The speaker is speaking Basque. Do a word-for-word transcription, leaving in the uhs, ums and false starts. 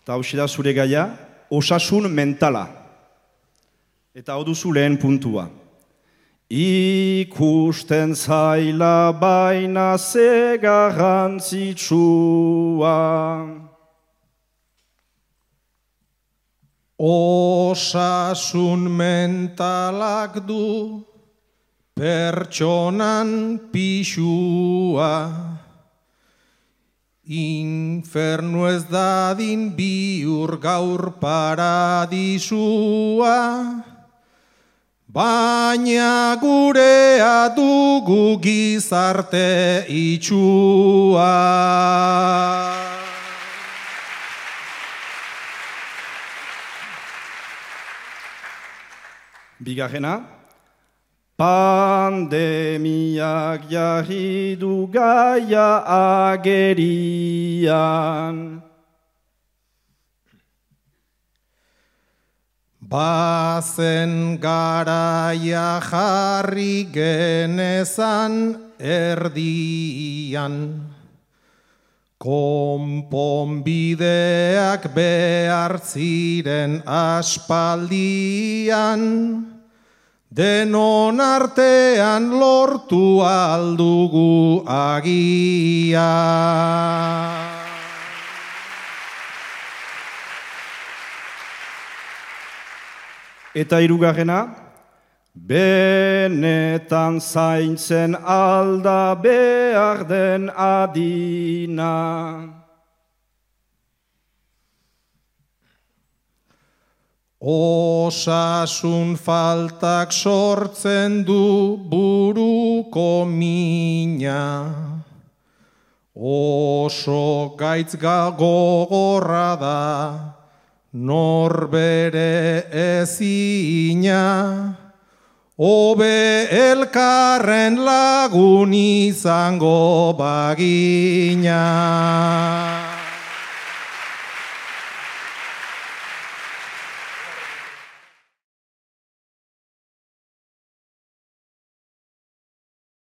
eta hau da zure gaia, osasun mentala. Eta hau duzu lehen puntua. Ikusten zaila baina ze garrantzitsua. Osasun mentalak du pertsonan pixua. Infernu ez dadin bihur gaur paradisua. Baina gurea dugu gizarte itxua. Bigarrena, pandemiak jarri du gaia agerian. Bazen garaia jarri genezan erdian. Konponbideak behar ziren aspaldian. Denon artean lortu aldugu agian. Eta hirugarrena, benetan zaintzen alda behar den adina. Osasun faltak sortzen du buruko mina. Oso gaitz gogorra da. Norbere ezina, hobe elkarren lagun izango bagina.